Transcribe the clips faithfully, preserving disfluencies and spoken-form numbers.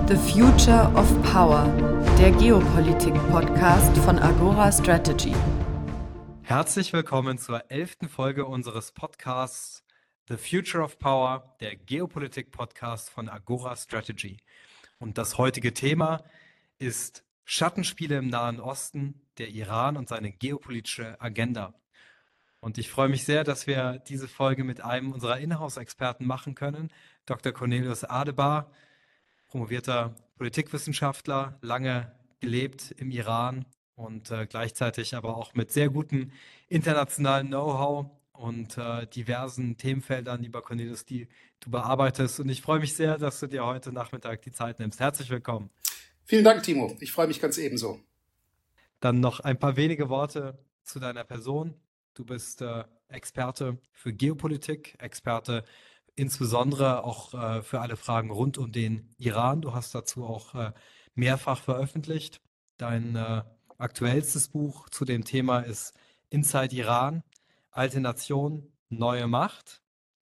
The Future of Power, der Geopolitik-Podcast von Agora Strategy. Herzlich willkommen zur elften Folge unseres Podcasts The Future of Power, der Geopolitik-Podcast von Agora Strategy. Und das heutige Thema ist Schattenspiele im Nahen Osten, der Iran und seine geopolitische Agenda. Und ich freue mich sehr, dass wir diese Folge mit einem unserer Inhouse-Experten machen können, Doktor Cornelius Adebar, promovierter Politikwissenschaftler, lange gelebt im Iran und äh, gleichzeitig aber auch mit sehr gutem internationalen Know-how und äh, diversen Themenfeldern, lieber Cornelius, die du bearbeitest. Und ich freue mich sehr, dass du dir heute Nachmittag die Zeit nimmst. Herzlich willkommen. Vielen Dank, Timo. Ich freue mich ganz ebenso. Dann noch ein paar wenige Worte zu deiner Person. Du bist äh, Experte für Geopolitik, Experte insbesondere auch äh, für alle Fragen rund um den Iran. Du hast dazu auch äh, mehrfach veröffentlicht. Dein äh, aktuellstes Buch zu dem Thema ist Inside Iran, alte Nation, neue Macht.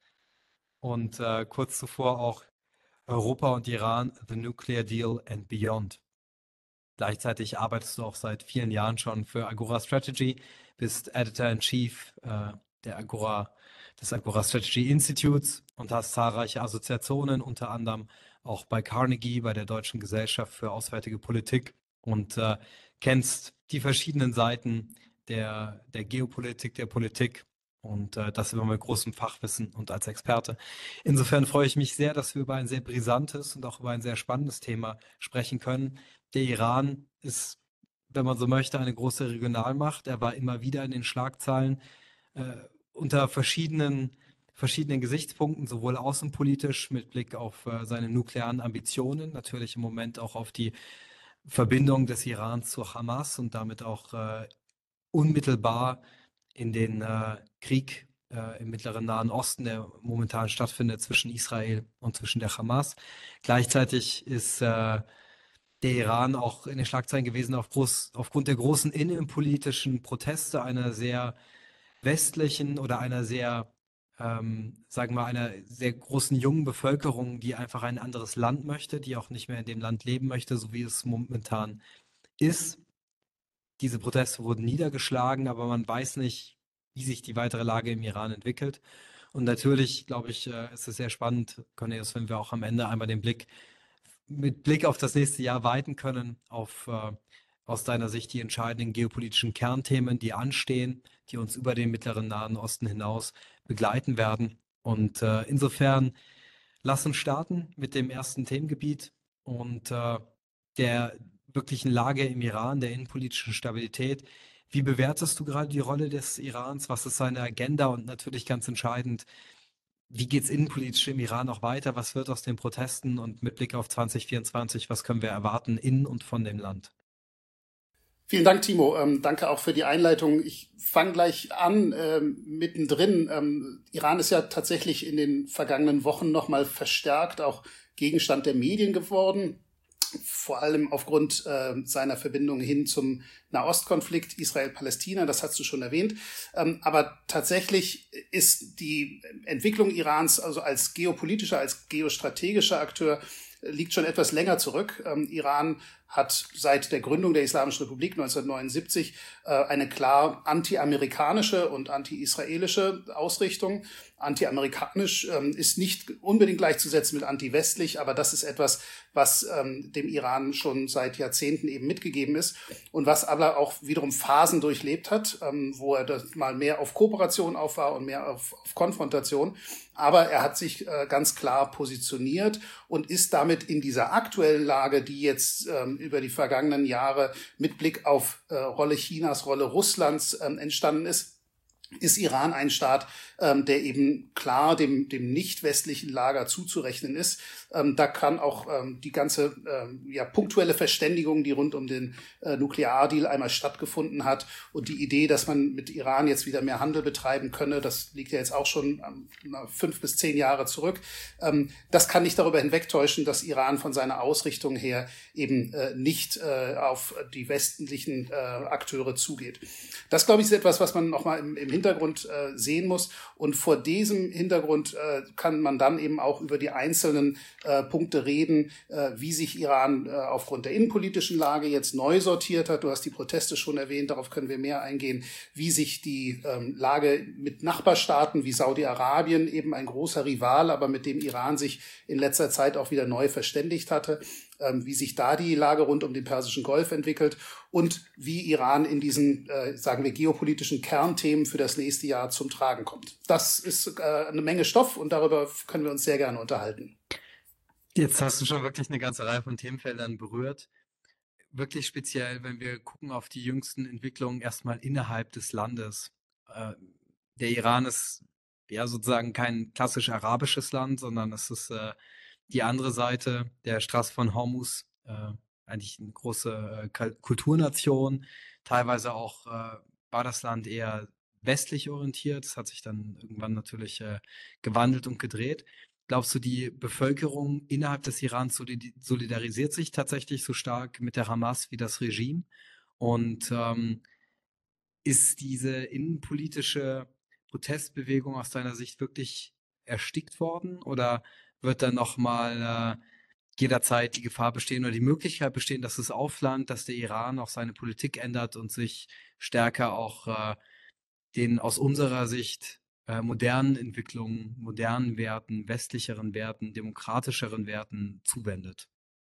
Und äh, kurz zuvor auch Europa und Iran, The Nuclear Deal and Beyond. Gleichzeitig arbeitest du auch seit vielen Jahren schon für Agora Strategy, bist Editor-in-Chief äh, der Agora, des Agora Strategy Institutes und hast zahlreiche Assoziationen, unter anderem auch bei Carnegie, bei der Deutschen Gesellschaft für Auswärtige Politik und äh, kennst die verschiedenen Seiten der, der Geopolitik, der Politik und äh, das immer mit großem Fachwissen und als Experte. Insofern freue ich mich sehr, dass wir über ein sehr brisantes und auch über ein sehr spannendes Thema sprechen können. Der Iran ist, wenn man so möchte, eine große Regionalmacht. Er war immer wieder in den Schlagzeilen äh, unter verschiedenen, verschiedenen Gesichtspunkten, sowohl außenpolitisch mit Blick auf äh, seine nuklearen Ambitionen, natürlich im Moment auch auf die Verbindung des Irans zur Hamas und damit auch äh, unmittelbar in den äh, Krieg äh, im Mittleren Nahen Osten, der momentan stattfindet zwischen Israel und zwischen der Hamas. Gleichzeitig ist äh, der Iran auch in den Schlagzeilen gewesen auf groß, aufgrund der großen innenpolitischen Proteste einer sehr westlichen oder einer sehr, ähm, sagen wir, einer sehr großen jungen Bevölkerung, die einfach ein anderes Land möchte, die auch nicht mehr in dem Land leben möchte, so wie es momentan ist. Diese Proteste wurden niedergeschlagen, aber man weiß nicht, wie sich die weitere Lage im Iran entwickelt. Und natürlich, glaube ich, äh, ist es sehr spannend, Cornelius, wenn wir auch am Ende einmal den Blick mit Blick auf das nächste Jahr weiten können, auf äh, aus deiner Sicht die entscheidenden geopolitischen Kernthemen, die anstehen, die uns über den Mittleren Nahen Osten hinaus begleiten werden. Und äh, insofern lass uns starten mit dem ersten Themengebiet und äh, der wirklichen Lage im Iran, der innenpolitischen Stabilität. Wie bewertest du gerade die Rolle des Irans? Was ist seine Agenda? Und natürlich ganz entscheidend, wie geht es innenpolitisch im Iran noch weiter? Was wird aus den Protesten? Und mit Blick auf zwanzig vierundzwanzig, was können wir erwarten in und von dem Land? Vielen Dank, Timo. Ähm, danke auch für die Einleitung. Ich fange gleich an, ähm, mittendrin. Ähm, Iran ist ja tatsächlich in den vergangenen Wochen nochmal verstärkt auch Gegenstand der Medien geworden. Vor allem aufgrund äh, seiner Verbindung hin zum Nahostkonflikt Israel-Palästina, das hast du schon erwähnt. Ähm, aber tatsächlich ist die Entwicklung Irans also als geopolitischer, als geostrategischer Akteur liegt schon etwas länger zurück. Ähm, Iran hat seit der Gründung der Islamischen Republik neunzehnhundertneunundsiebzig äh, eine klar anti-amerikanische und anti-israelische Ausrichtung. Anti-amerikanisch ähm, ist nicht unbedingt gleichzusetzen mit anti-westlich, aber das ist etwas, was ähm, dem Iran schon seit Jahrzehnten eben mitgegeben ist und was aber auch wiederum Phasen durchlebt hat, ähm, wo er das mal mehr auf Kooperation auf war und mehr auf, auf Konfrontation. Aber er hat sich äh, ganz klar positioniert und ist damit in dieser aktuellen Lage, die jetzt ähm, über die vergangenen Jahre mit Blick auf äh, Rolle Chinas, Rolle Russlands ähm, entstanden ist, ist Iran ein Staat, ähm, der eben klar dem, dem nicht-westlichen Lager zuzurechnen ist. Ähm, da kann auch ähm, die ganze ähm, ja, punktuelle Verständigung, die rund um den äh, Nukleardeal einmal stattgefunden hat und die Idee, dass man mit Iran jetzt wieder mehr Handel betreiben könne, das liegt ja jetzt auch schon ähm, fünf bis zehn Jahre zurück. Ähm, das kann nicht darüber hinwegtäuschen, dass Iran von seiner Ausrichtung her eben äh, nicht äh, auf die westlichen äh, Akteure zugeht. Das, glaube ich, ist etwas, was man nochmal im, im Hintergrund äh, sehen muss. Und vor diesem Hintergrund äh, kann man dann eben auch über die einzelnen äh, Punkte reden, äh, wie sich Iran äh, aufgrund der innenpolitischen Lage jetzt neu sortiert hat. Du hast die Proteste schon erwähnt, darauf können wir mehr eingehen, wie sich die ähm, Lage mit Nachbarstaaten wie Saudi-Arabien, eben ein großer Rival, aber mit dem Iran sich in letzter Zeit auch wieder neu verständigt hatte, ähm, wie sich da die Lage rund um den Persischen Golf entwickelt und wie Iran in diesen, äh, sagen wir, geopolitischen Kernthemen für das nächste Jahr zum Tragen kommt. Das ist äh, eine Menge Stoff und darüber können wir uns sehr gerne unterhalten. Jetzt hast du schon wirklich eine ganze Reihe von Themenfeldern berührt. Wirklich speziell, wenn wir gucken auf die jüngsten Entwicklungen erstmal innerhalb des Landes. Äh, der Iran ist ja sozusagen kein klassisch arabisches Land, sondern es ist äh, die andere Seite der Straße von Hormuz, äh, eigentlich eine große äh, Kulturnation. Teilweise auch äh, war das Land eher westlich orientiert. Es hat sich dann irgendwann natürlich äh, gewandelt und gedreht. Glaubst du, die Bevölkerung innerhalb des Irans solidarisiert sich tatsächlich so stark mit der Hamas wie das Regime? Und ähm, ist diese innenpolitische Protestbewegung aus deiner Sicht wirklich erstickt worden? Oder wird dann nochmal äh, jederzeit die Gefahr bestehen oder die Möglichkeit bestehen, dass es aufflammt, dass der Iran auch seine Politik ändert und sich stärker auch äh, den aus unserer Sicht äh, modernen Entwicklungen, modernen Werten, westlicheren Werten, demokratischeren Werten zuwendet?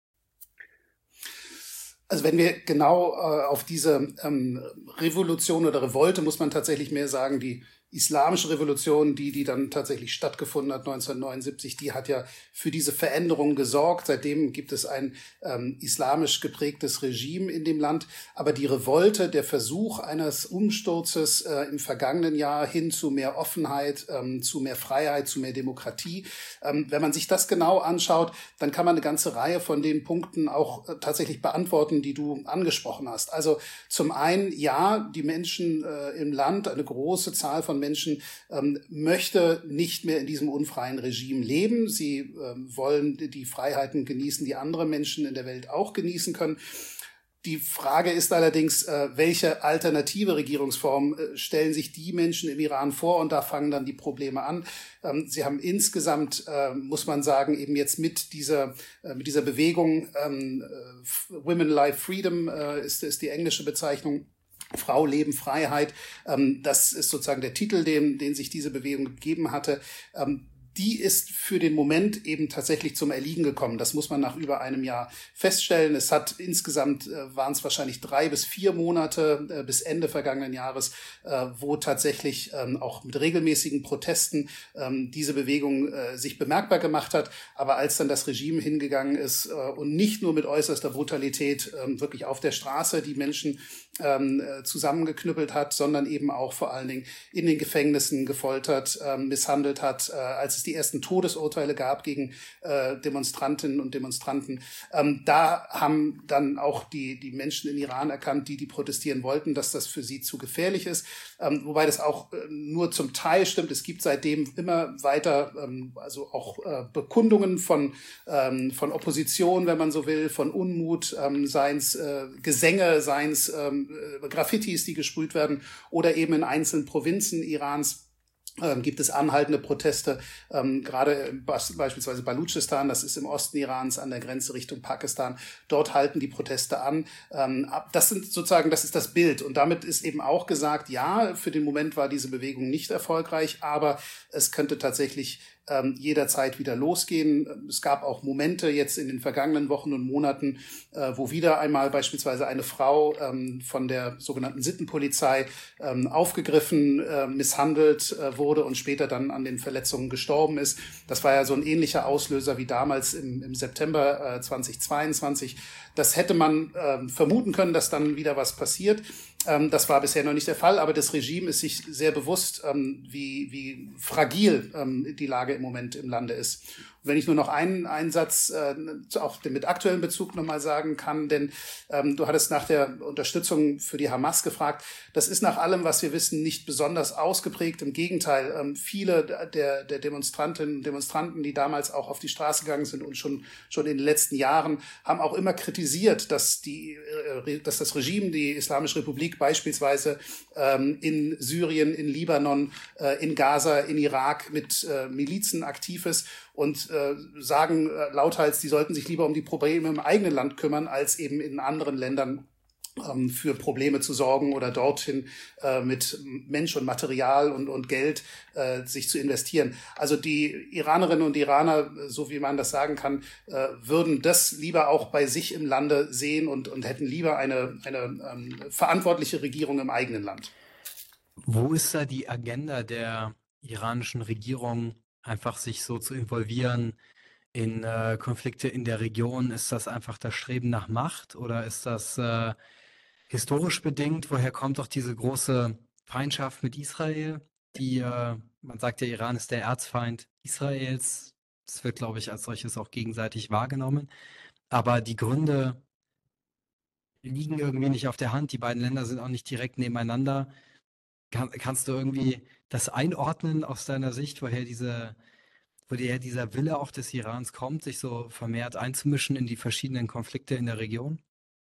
Also wenn wir genau äh, auf diese ähm, Revolution oder Revolte, muss man tatsächlich mehr sagen, die islamische Revolution, die die dann tatsächlich stattgefunden hat neunzehnhundertneunundsiebzig, die hat ja für diese Veränderung gesorgt. Seitdem gibt es ein ähm, islamisch geprägtes Regime in dem Land. Aber die Revolte, der Versuch eines Umsturzes äh, im vergangenen Jahr hin zu mehr Offenheit, ähm, zu mehr Freiheit, zu mehr Demokratie, ähm, wenn man sich das genau anschaut, dann kann man eine ganze Reihe von den Punkten auch äh, tatsächlich beantworten, die du angesprochen hast. Also zum einen, ja, die Menschen äh, im Land, eine große Zahl von Menschen ähm, möchte nicht mehr in diesem unfreien Regime leben. Sie ähm, wollen die Freiheiten genießen, die andere Menschen in der Welt auch genießen können. Die Frage ist allerdings, äh, welche alternative Regierungsform äh, stellen sich die Menschen im Iran vor? Und da fangen dann die Probleme an. Ähm, sie haben insgesamt, äh, muss man sagen, eben jetzt mit dieser, äh, mit dieser Bewegung, ähm, äh, Women Life Freedom äh, ist, ist die englische Bezeichnung, Frau, Leben, Freiheit, ähm, das ist sozusagen der Titel, den, den sich diese Bewegung gegeben hatte. Ähm, die ist für den Moment eben tatsächlich zum Erliegen gekommen. Das muss man nach über einem Jahr feststellen. Es hat insgesamt, äh, waren es wahrscheinlich drei bis vier Monate äh, bis Ende vergangenen Jahres, äh, wo tatsächlich ähm, auch mit regelmäßigen Protesten ähm, diese Bewegung äh, sich bemerkbar gemacht hat. Aber als dann das Regime hingegangen ist äh, und nicht nur mit äußerster Brutalität äh, wirklich auf der Straße die Menschen ähm, zusammengeknüppelt hat, sondern eben auch vor allen Dingen in den Gefängnissen gefoltert, ähm, misshandelt hat, äh, als es die ersten Todesurteile gab gegen äh, Demonstrantinnen und Demonstranten. Ähm, da haben dann auch die, die Menschen in Iran erkannt, die die protestieren wollten, dass das für sie zu gefährlich ist. Ähm, wobei das auch äh, nur zum Teil stimmt. Es gibt seitdem immer weiter, ähm, also auch äh, Bekundungen von, ähm, von Opposition, wenn man so will, von Unmut, ähm, seien es äh, Gesänge, seien es ähm, Graffitis, die gesprüht werden, oder eben in einzelnen Provinzen Irans Ähm, gibt es anhaltende Proteste, ähm, gerade bas- beispielsweise Baluchistan, das ist im Osten Irans an der Grenze Richtung Pakistan. Dort halten die Proteste an. Ähm, ab- das sind sozusagen, das ist das Bild. Und damit ist eben auch gesagt, ja, für den Moment war diese Bewegung nicht erfolgreich, aber es könnte tatsächlich ähm, jederzeit wieder losgehen. Es gab auch Momente jetzt in den vergangenen Wochen und Monaten, äh, wo wieder einmal beispielsweise eine Frau ähm, von der sogenannten Sittenpolizei ähm, aufgegriffen, äh, misshandelt äh, wurde und später dann an den Verletzungen gestorben ist. Das war ja so ein ähnlicher Auslöser wie damals im, im September äh, zweitausendzweiundzwanzig. Das hätte man äh, vermuten können, dass dann wieder was passiert. Ähm, das war bisher noch nicht der Fall, aber das Regime ist sich sehr bewusst, ähm, wie, wie fragil ähm, die Lage im Moment im Lande ist. Wenn ich nur noch einen Einsatz äh, auch mit aktuellen Bezug nochmal sagen kann, denn ähm, du hattest nach der Unterstützung für die Hamas gefragt. Das ist nach allem, was wir wissen, nicht besonders ausgeprägt. Im Gegenteil, ähm, viele der, der Demonstrantinnen und Demonstranten, die damals auch auf die Straße gegangen sind und schon, schon in den letzten Jahren, haben auch immer kritisiert, dass, die, äh, dass das Regime, die Islamische Republik beispielsweise ähm, in Syrien, in Libanon, äh, in Gaza, in Irak mit äh, Milizen aktiv ist und äh, sagen äh, lauthals, die sollten sich lieber um die Probleme im eigenen Land kümmern, als eben in anderen Ländern ähm, für Probleme zu sorgen oder dorthin äh, mit Mensch und Material und, und Geld äh, sich zu investieren. Also die Iranerinnen und Iraner, so wie man das sagen kann, äh, würden das lieber auch bei sich im Lande sehen und, und hätten lieber eine, eine ähm, verantwortliche Regierung im eigenen Land. Wo ist da die Agenda der iranischen Regierung, einfach sich so zu involvieren in äh, Konflikte in der Region? Ist das einfach das Streben nach Macht oder ist das äh, historisch bedingt? Woher kommt doch diese große Feindschaft mit Israel? Die, äh, man sagt ja, Iran ist der Erzfeind Israels. Das wird, glaube ich, als solches auch gegenseitig wahrgenommen. Aber die Gründe liegen irgendwie nicht auf der Hand. Die beiden Länder sind auch nicht direkt nebeneinander. Kann, kannst du irgendwie das einordnen aus deiner Sicht, woher diese, woher dieser Wille auch des Irans kommt, sich so vermehrt einzumischen in die verschiedenen Konflikte in der Region?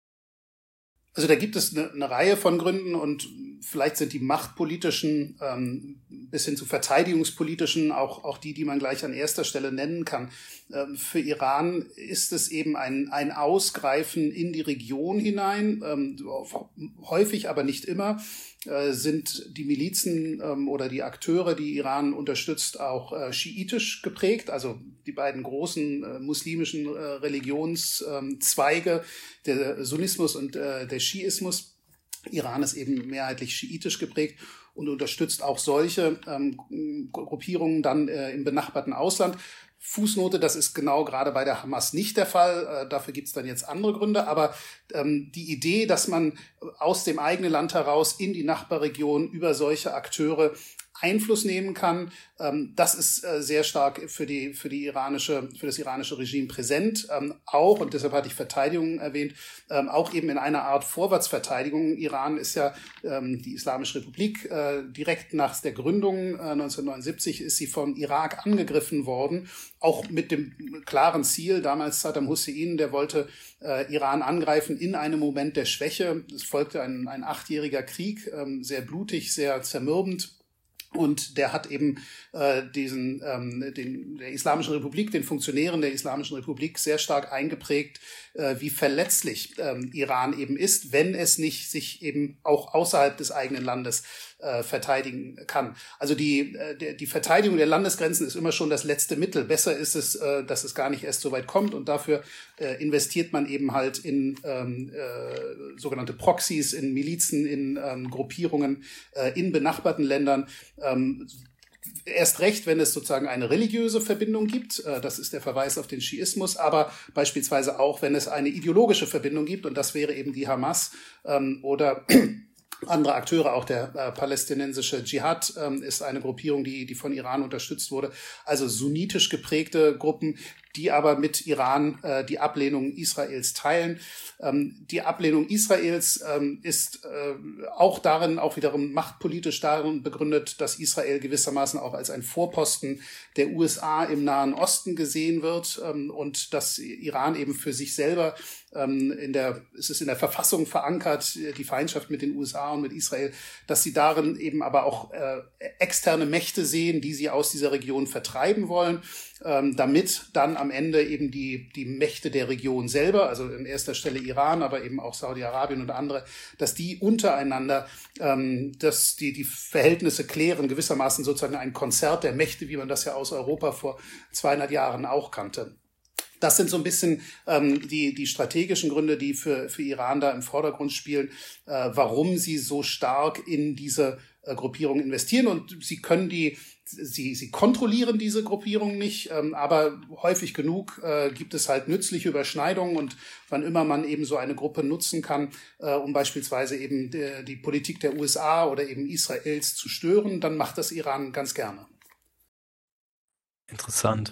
Also da gibt es eine, eine Reihe von Gründen und vielleicht sind die machtpolitischen ähm, bis hin zu verteidigungspolitischen auch, auch die, die man gleich an erster Stelle nennen kann. Ähm, für Iran ist es eben ein, ein Ausgreifen in die Region hinein, ähm, häufig, aber nicht immer. Äh, sind die Milizen ähm, oder die Akteure, die Iran unterstützt, auch äh, schiitisch geprägt, also die beiden großen äh, muslimischen äh, Religionszweige, ähm, der Sunnismus und äh, der Schiismus. Iran ist eben mehrheitlich schiitisch geprägt und unterstützt auch solche ähm, Gruppierungen dann äh, im benachbarten Ausland. Fußnote, das ist genau gerade bei der Hamas nicht der Fall. Äh, dafür gibt es dann jetzt andere Gründe. Aber ähm, die Idee, dass man aus dem eigenen Land heraus in die Nachbarregion über solche Akteure Einfluss nehmen kann, ähm, das ist äh, sehr stark für die für die iranische für das iranische Regime präsent, ähm, auch, und deshalb hatte ich Verteidigung erwähnt, ähm, auch eben in einer Art Vorwärtsverteidigung. Iran ist ja ähm, die Islamische Republik, äh, direkt nach der Gründung äh, neunzehnhundertneunundsiebzig ist sie von Irak angegriffen worden, auch mit dem klaren Ziel, damals Saddam Hussein, der wollte äh, Iran angreifen in einem Moment der Schwäche. Es folgte ein, ein achtjähriger Krieg, ähm, sehr blutig, sehr zermürbend. Und der hat eben äh, diesen ähm, den der Islamischen Republik, den Funktionären der Islamischen Republik sehr stark eingeprägt, äh, wie verletzlich ähm, Iran eben ist, wenn es nicht sich eben auch außerhalb des eigenen Landes äh, verteidigen kann. Also die äh, die Verteidigung der Landesgrenzen ist immer schon das letzte Mittel. Besser ist es, äh, dass es gar nicht erst so weit kommt, und dafür äh, investiert man eben halt in ähm, äh, sogenannte Proxys, in Milizen, in ähm, Gruppierungen äh, in benachbarten Ländern. Ähm, erst recht, wenn es sozusagen eine religiöse Verbindung gibt, äh, das ist der Verweis auf den Schiismus, aber beispielsweise auch, wenn es eine ideologische Verbindung gibt, und das wäre eben die Hamas ähm, oder andere Akteure, auch der äh, palästinensische Dschihad ähm, ist eine Gruppierung, die, die von Iran unterstützt wurde, also sunnitisch geprägte Gruppen, die aber mit Iran äh, die Ablehnung Israels teilen. Ähm, die Ablehnung Israels ähm, ist äh, auch darin, auch wiederum machtpolitisch darin begründet, dass Israel gewissermaßen auch als ein Vorposten der U S A im Nahen Osten gesehen wird, ähm, und dass Iran eben für sich selber ähm, in der, es ist in der Verfassung verankert, die Feindschaft mit den U S A und mit Israel, dass sie darin eben aber auch äh, externe Mächte sehen, die sie aus dieser Region vertreiben wollen, ähm, damit dann am Ende eben die, die Mächte der Region selber, also in erster Stelle Iran, aber eben auch Saudi-Arabien und andere, dass die untereinander ähm, dass die, die Verhältnisse klären, gewissermaßen sozusagen ein Konzert der Mächte, wie man das ja aus Europa vor zweihundert Jahren auch kannte. Das sind so ein bisschen ähm, die, die strategischen Gründe, die für, für Iran da im Vordergrund spielen, äh, warum sie so stark in diese äh, Gruppierung investieren. Und sie können die, sie, sie kontrollieren diese Gruppierung nicht, ähm, aber häufig genug äh, gibt es halt nützliche Überschneidungen, und wann immer man eben so eine Gruppe nutzen kann, äh, um beispielsweise eben die, die Politik der U S A oder eben Israels zu stören, dann macht das Iran ganz gerne. Interessant.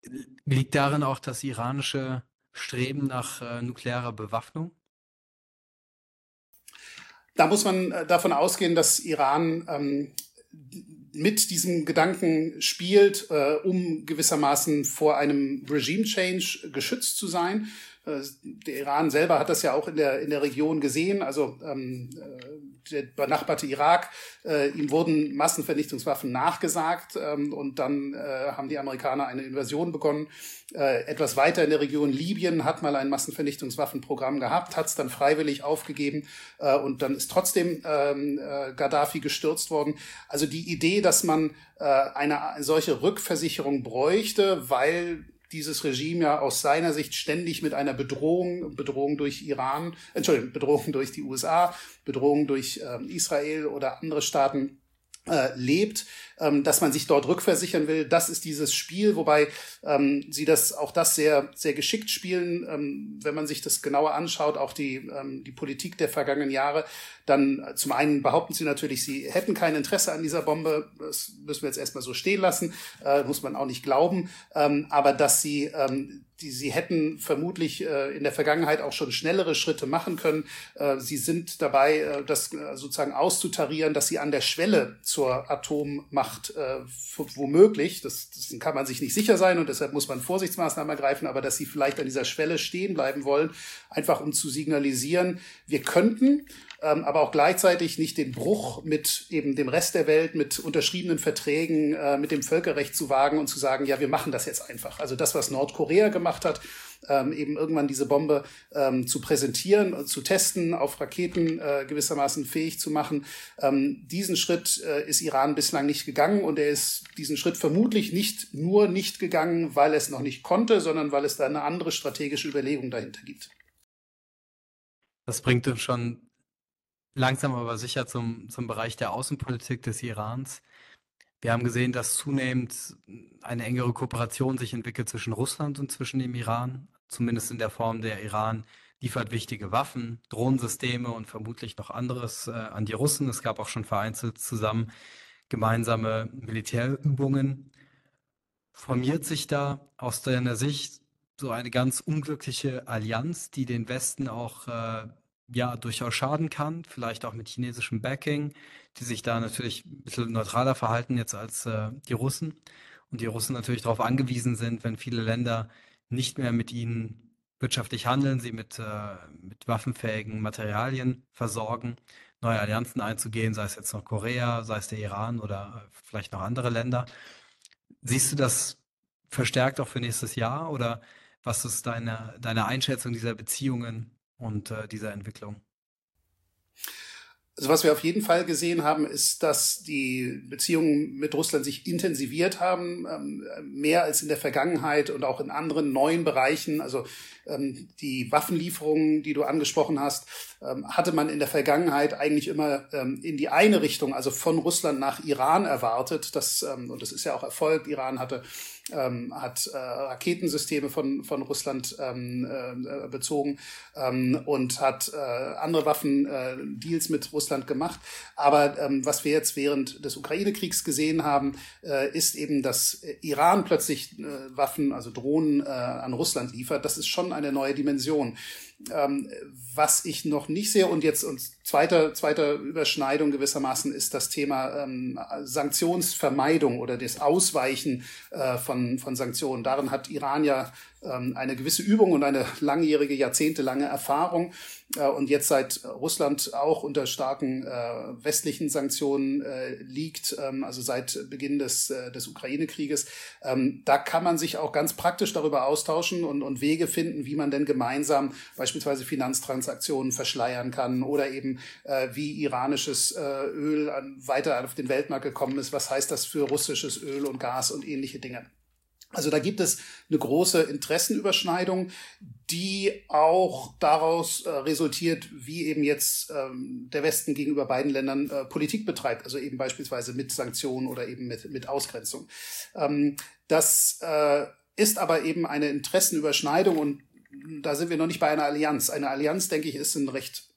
Liegt darin auch das iranische Streben nach äh, nuklearer Bewaffnung? Da muss man äh, davon ausgehen, dass Iran ähm, mit diesem Gedanken spielt, äh, um gewissermaßen vor einem Regime-Change geschützt zu sein. Äh, der Iran selber hat das ja auch in der, in der Region gesehen. Also ähm, der benachbarte Irak, äh, ihm wurden Massenvernichtungswaffen nachgesagt ähm, und dann äh, haben die Amerikaner eine Invasion begonnen. Äh, etwas weiter in der Region Libyen hat mal ein Massenvernichtungswaffenprogramm gehabt, hat es dann freiwillig aufgegeben äh, und dann ist trotzdem ähm, äh, Gaddafi gestürzt worden. Also die Idee, dass man äh, eine solche Rückversicherung bräuchte, weil dieses Regime ja aus seiner Sicht ständig mit einer Bedrohung, Bedrohung durch Iran, Entschuldigung, Bedrohung durch die U S A, Bedrohung durch ähm, Israel oder andere Staaten äh, lebt, ähm, dass man sich dort rückversichern will. Das ist dieses Spiel, wobei ähm, sie das auch das sehr sehr geschickt spielen. Ähm, wenn man sich das genauer anschaut, auch die ähm, die Politik der vergangenen Jahre, dann äh, zum einen behaupten sie natürlich, sie hätten kein Interesse an dieser Bombe. Das müssen wir jetzt erstmal so stehen lassen, äh, muss man auch nicht glauben. Ähm, aber dass sie ähm, die sie hätten vermutlich äh, in der Vergangenheit auch schon schnellere Schritte machen können. Äh, sie sind dabei, äh, das äh, sozusagen auszutarieren, dass sie an der Schwelle zur Atommacht äh, womöglich, das, das kann man sich nicht sicher sein und deshalb muss man Vorsichtsmaßnahmen ergreifen, aber dass sie vielleicht an dieser Schwelle stehen bleiben wollen, einfach um zu signalisieren, wir könnten, ähm, aber auch gleichzeitig nicht den Bruch mit eben dem Rest der Welt, mit unterschriebenen Verträgen, äh, mit dem Völkerrecht zu wagen und zu sagen, ja, wir machen das jetzt einfach. Also das, was Nordkorea gemacht hat, ähm, eben irgendwann diese Bombe ähm, zu präsentieren und zu testen, auf Raketen äh, gewissermaßen fähig zu machen. Ähm, diesen Schritt äh, ist Iran bislang nicht gegangen und er ist diesen Schritt vermutlich nicht nur nicht gegangen, weil es noch nicht konnte, sondern weil es da eine andere strategische Überlegung dahinter gibt. Das bringt uns schon langsam aber sicher zum, zum Bereich der Außenpolitik des Irans. Wir haben gesehen, dass zunehmend eine engere Kooperation sich entwickelt zwischen Russland und zwischen dem Iran, zumindest in der Form, der Iran liefert wichtige Waffen, Drohnensysteme und vermutlich noch anderes äh, an die Russen. Es gab auch schon vereinzelt zusammen gemeinsame Militärübungen. Formiert sich da aus deiner Sicht so eine ganz unglückliche Allianz, die den Westen auch äh, ja durchaus schaden kann, vielleicht auch mit chinesischem Backing, die sich da natürlich ein bisschen neutraler verhalten jetzt als äh, die Russen und die Russen natürlich darauf angewiesen sind, wenn viele Länder nicht mehr mit ihnen wirtschaftlich handeln, sie mit, äh, mit waffenfähigen Materialien versorgen, neue Allianzen einzugehen, sei es jetzt noch Korea, sei es der Iran oder äh, vielleicht noch andere Länder. Siehst du das verstärkt auch für nächstes Jahr oder was ist deine, deine Einschätzung dieser Beziehungen und äh, dieser Entwicklung? Also was wir auf jeden Fall gesehen haben, ist, dass die Beziehungen mit Russland sich intensiviert haben, ähm, mehr als in der Vergangenheit und auch in anderen neuen Bereichen. Also ähm, die Waffenlieferungen, die du angesprochen hast, ähm, hatte man in der Vergangenheit eigentlich immer ähm, in die eine Richtung, also von Russland nach Iran erwartet. Das, ähm, und das ist ja auch erfolgt. Iran hatte Ähm, hat äh, Raketensysteme von von Russland ähm, äh, bezogen ähm, und hat äh, andere Waffendeals äh, mit Russland gemacht. Aber ähm, was wir jetzt während des Ukraine-Kriegs gesehen haben, äh, ist eben, dass Iran plötzlich äh, Waffen, also Drohnen äh, an Russland liefert. Das ist schon eine neue Dimension. Ähm, was ich noch nicht sehe und jetzt und zweiter zweiter Überschneidung gewissermaßen ist das Thema ähm, Sanktionsvermeidung oder das Ausweichen äh, von von Sanktionen. Darin hat Iran ja ähm, eine gewisse Übung und eine langjährige, jahrzehntelange Erfahrung. Äh, und jetzt seit Russland auch unter starken äh, westlichen Sanktionen äh, liegt, ähm, also seit Beginn des äh, des Ukraine-Krieges, ähm, da kann man sich auch ganz praktisch darüber austauschen und und Wege finden, wie man denn gemeinsam beispielsweise Finanztransaktionen verschleiern kann oder eben äh, wie iranisches äh, Öl an, weiter auf den Weltmarkt gekommen ist. Was heißt das für russisches Öl und Gas und ähnliche Dinge? Also da gibt es eine große Interessenüberschneidung, die auch daraus äh, resultiert, wie eben jetzt ähm, der Westen gegenüber beiden Ländern äh, Politik betreibt, also eben beispielsweise mit Sanktionen oder eben mit, mit Ausgrenzung. Ähm, das äh, ist aber eben eine Interessenüberschneidung und da sind wir noch nicht bei einer Allianz. Eine Allianz, denke ich, ist ein recht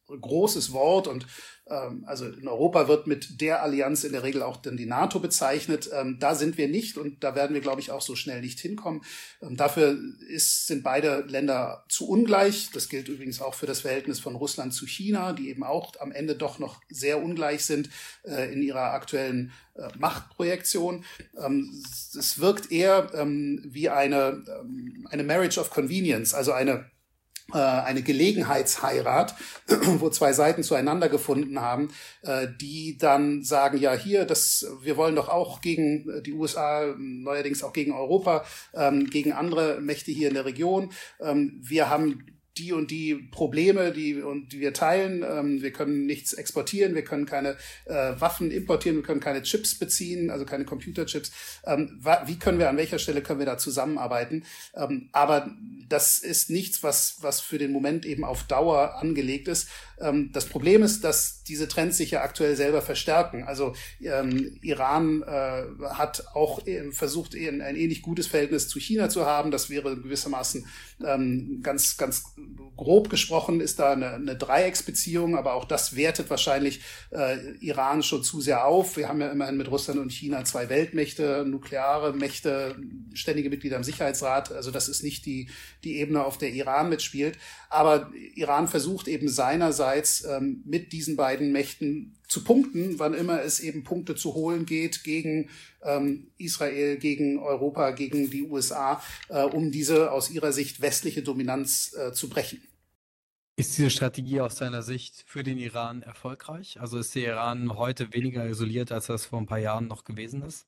großes Wort und ähm, also in Europa wird mit der Allianz in der Regel auch dann die NATO bezeichnet. Ähm, da sind wir nicht und da werden wir, glaube ich, auch so schnell nicht hinkommen. Ähm, dafür ist, sind beide Länder zu ungleich. Das gilt übrigens auch für das Verhältnis von Russland zu China, die eben auch am Ende doch noch sehr ungleich sind äh, in ihrer aktuellen äh, Machtprojektion. Ähm, es wirkt eher ähm, wie eine, ähm, eine Marriage of Convenience, also eine eine Gelegenheitsheirat, wo zwei Seiten zueinander gefunden haben, die dann sagen, ja hier, das, wir wollen doch auch gegen die U S A, neuerdings auch gegen Europa, gegen andere Mächte hier in der Region. Wir haben die und die Probleme, die und die wir teilen. Ähm, wir können nichts exportieren, wir können keine äh, Waffen importieren, wir können keine Chips beziehen, also keine Computerchips. Ähm, wie können wir, an welcher Stelle können wir da zusammenarbeiten? Ähm, aber das ist nichts, was was für den Moment eben auf Dauer angelegt ist. Ähm, das Problem ist, dass diese Trends sich ja aktuell selber verstärken. Also ähm, Iran äh, hat auch versucht, ein, ein ähnlich gutes Verhältnis zu China zu haben. Das wäre gewissermaßen ähm, ganz, ganz grob gesprochen ist da eine, eine Dreiecksbeziehung, aber auch das wertet wahrscheinlich äh, Iran schon zu sehr auf. Wir haben ja immerhin mit Russland und China zwei Weltmächte, nukleare Mächte, ständige Mitglieder im Sicherheitsrat. Also das ist nicht die, die Ebene, auf der Iran mitspielt. Aber Iran versucht eben seinerseits ähm, mit diesen beiden Mächten zu punkten, wann immer es eben Punkte zu holen geht gegen ähm, Israel, gegen Europa, gegen die U S A, äh, um diese aus ihrer Sicht westliche Dominanz äh, zu brechen. Ist diese Strategie aus deiner Sicht für den Iran erfolgreich? Also ist der Iran heute weniger isoliert, als das vor ein paar Jahren noch gewesen ist?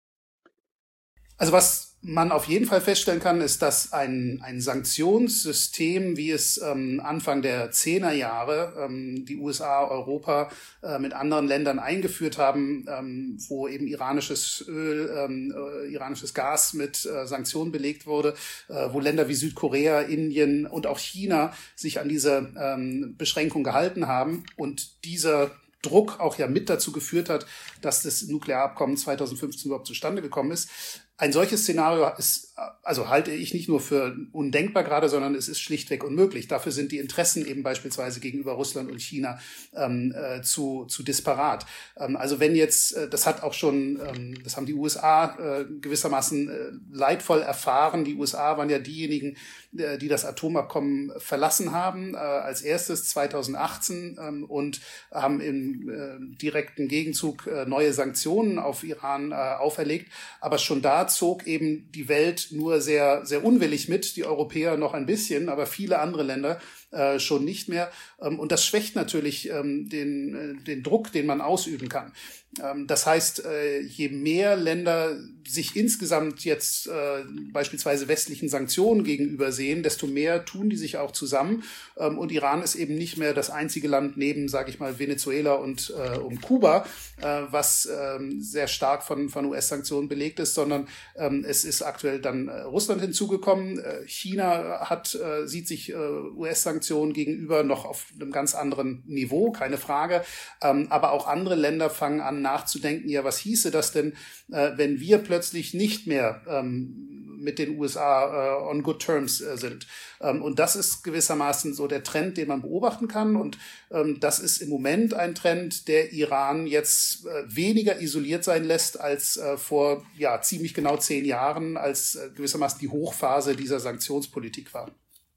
Also was man auf jeden Fall feststellen kann, ist, dass ein, ein Sanktionssystem, wie es ähm, Anfang der Zehnerjahre ähm, die U S A, Europa äh, mit anderen Ländern eingeführt haben, ähm, wo eben iranisches Öl, ähm, äh, iranisches Gas mit äh, Sanktionen belegt wurde, äh, wo Länder wie Südkorea, Indien und auch China sich an diese ähm, Beschränkung gehalten haben und dieser Druck auch ja mit dazu geführt hat, dass das Nuklearabkommen zweitausendfünfzehn überhaupt zustande gekommen ist. Ein solches Szenario ist, also halte ich nicht nur für undenkbar gerade, sondern es ist schlichtweg unmöglich. Dafür sind die Interessen eben beispielsweise gegenüber Russland und China ähm, äh, zu, zu disparat. Ähm, also wenn jetzt, äh, das hat auch schon, ähm, das haben die U S A äh, gewissermaßen äh, leidvoll erfahren. Die U S A waren ja diejenigen, äh, die das Atomabkommen verlassen haben, äh, als erstes zweitausendachtzehn ähm, und haben im äh, direkten Gegenzug äh, neue Sanktionen auf Iran äh, auferlegt. Aber schon da zog eben die Welt nur sehr, sehr unwillig mit, die Europäer noch ein bisschen, aber viele andere Länder äh, schon nicht mehr. Ähm, und das schwächt natürlich ähm, den, äh, den Druck, den man ausüben kann. Ähm, das heißt, äh, je mehr Länder sich insgesamt jetzt äh, beispielsweise westlichen Sanktionen gegenüber sehen, desto mehr tun die sich auch zusammen. Ähm, und Iran ist eben nicht mehr das einzige Land neben, sage ich mal, Venezuela und, äh, und Kuba, äh, was ähm, sehr stark von, von U S-Sanktionen belegt ist, sondern ähm, es ist aktuell dann äh, Russland hinzugekommen. Äh, China hat, äh, sieht sich äh, U S-Sanktionen gegenüber noch auf einem ganz anderen Niveau, keine Frage. Ähm, aber auch andere Länder fangen an nachzudenken, ja, was hieße das denn, äh, wenn wir plötzlich nicht mehr ähm, mit den U S A äh, on good terms äh, sind. Ähm, und das ist gewissermaßen so der Trend, den man beobachten kann. Und ähm, das ist im Moment ein Trend, der Iran jetzt äh, weniger isoliert sein lässt als äh, vor ja ziemlich genau zehn Jahren, als äh, gewissermaßen die Hochphase dieser Sanktionspolitik war.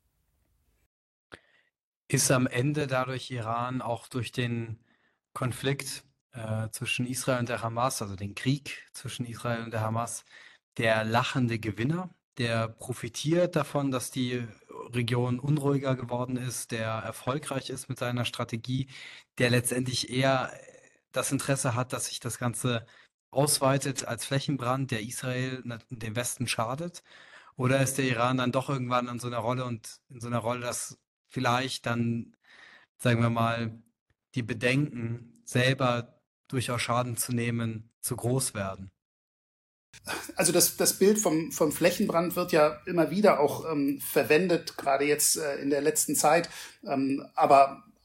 Ist am Ende dadurch Iran auch durch den Konflikt äh, zwischen Israel und der Hamas, also den Krieg zwischen Israel und der Hamas, der lachende Gewinner, der profitiert davon, dass die Region unruhiger geworden ist, der erfolgreich ist mit seiner Strategie, der letztendlich eher das Interesse hat, dass sich das Ganze ausweitet als Flächenbrand, der Israel und dem Westen schadet? Oder ist der Iran dann doch irgendwann in so einer Rolle und in so einer Rolle, dass vielleicht dann, sagen wir mal, die Bedenken, selber durchaus Schaden zu nehmen, zu groß werden? Also das, das Bild vom, vom Flächenbrand wird ja immer wieder auch ähm, verwendet, gerade jetzt äh, in der letzten Zeit. Ähm, aber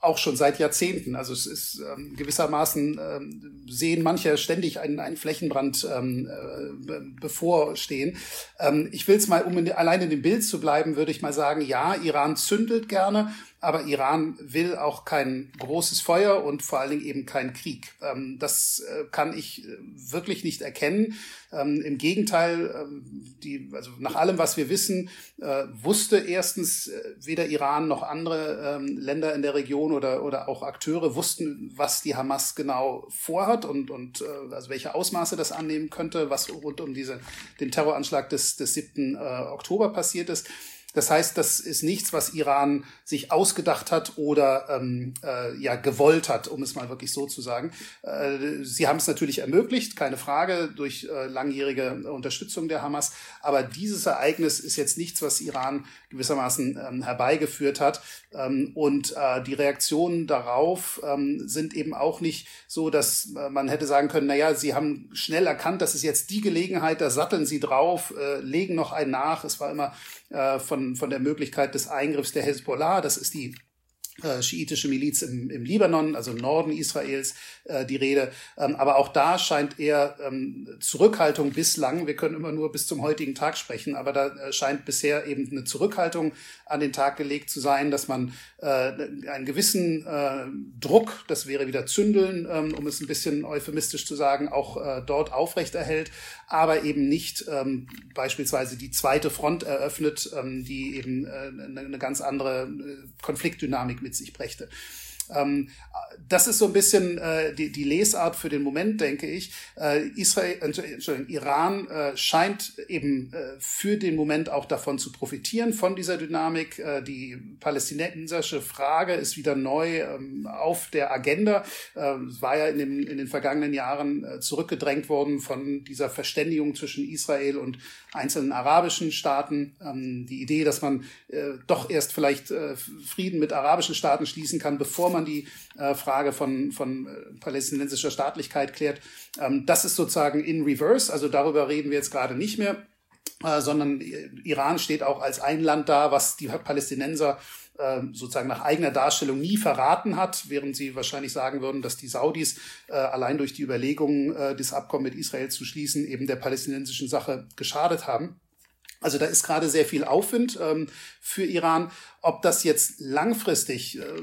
auch schon seit Jahrzehnten. Also es ist ähm, gewissermaßen, ähm, sehen manche ständig einen, einen Flächenbrand ähm, äh, bevorstehen. Ähm, ich will es mal, um in, allein in dem Bild zu bleiben, würde ich mal sagen, ja, Iran zündelt gerne, aber Iran will auch kein großes Feuer und vor allen Dingen eben keinen Krieg. Ähm, das äh, kann ich wirklich nicht erkennen. Ähm, Im Gegenteil, ähm, die, also nach allem, was wir wissen, äh, wusste erstens äh, weder Iran noch andere ähm, Länder in der Region oder, oder auch Akteure wussten, was die Hamas genau vorhat und, und äh, also welche Ausmaße das annehmen könnte, was rund um diese, den Terroranschlag des, des siebten Oktober passiert ist. Das heißt, das ist nichts, was Iran sich ausgedacht hat oder ähm, äh, ja gewollt hat, um es mal wirklich so zu sagen. Äh, sie haben es natürlich ermöglicht, keine Frage, durch äh, langjährige Unterstützung der Hamas. Aber dieses Ereignis ist jetzt nichts, was Iran gewissermaßen ähm, herbeigeführt hat. Ähm, und äh, die Reaktionen darauf ähm, sind eben auch nicht so, dass äh, man hätte sagen können, naja, sie haben schnell erkannt, das ist jetzt die Gelegenheit, da satteln sie drauf, äh, legen noch einen nach. Es war immer äh, von von der Möglichkeit des Eingriffs der Hezbollah, das ist die äh, schiitische Miliz im, im Libanon, also im Norden Israels, äh, die Rede. Ähm, aber auch da scheint eher ähm, Zurückhaltung bislang, wir können immer nur bis zum heutigen Tag sprechen, aber da äh, scheint bisher eben eine Zurückhaltung an den Tag gelegt zu sein, dass man äh, einen gewissen äh, Druck, das wäre wieder Zündeln, ähm, um es ein bisschen euphemistisch zu sagen, auch äh, dort aufrechterhält, aber eben nicht ähm, beispielsweise die zweite Front eröffnet, ähm, die eben äh, eine, eine ganz andere äh, Konfliktdynamik mit sich brächte. Ähm, das ist so ein bisschen äh, die, die Lesart für den Moment, denke ich. Äh, Israel, Entschuldigung, Iran äh, scheint eben äh, für den Moment auch davon zu profitieren, von dieser Dynamik. Äh, die palästinensische Frage ist wieder neu ähm, auf der Agenda. Äh, es war ja in, dem, in den vergangenen Jahren äh, zurückgedrängt worden von dieser Verständigung zwischen Israel und einzelnen arabischen Staaten. Ähm, die Idee, dass man äh, doch erst vielleicht äh, Frieden mit arabischen Staaten schließen kann, bevor man die äh, Frage von, von äh, palästinensischer Staatlichkeit klärt. Ähm, das ist sozusagen in reverse, also darüber reden wir jetzt gerade nicht mehr, äh, sondern Iran steht auch als ein Land da, was die Palästinenser äh, sozusagen nach eigener Darstellung nie verraten hat, während sie wahrscheinlich sagen würden, dass die Saudis äh, allein durch die Überlegungen, äh, das Abkommen mit Israel zu schließen, eben der palästinensischen Sache geschadet haben. Also da ist gerade sehr viel Aufwind ähm, für Iran. Ob das jetzt langfristig äh,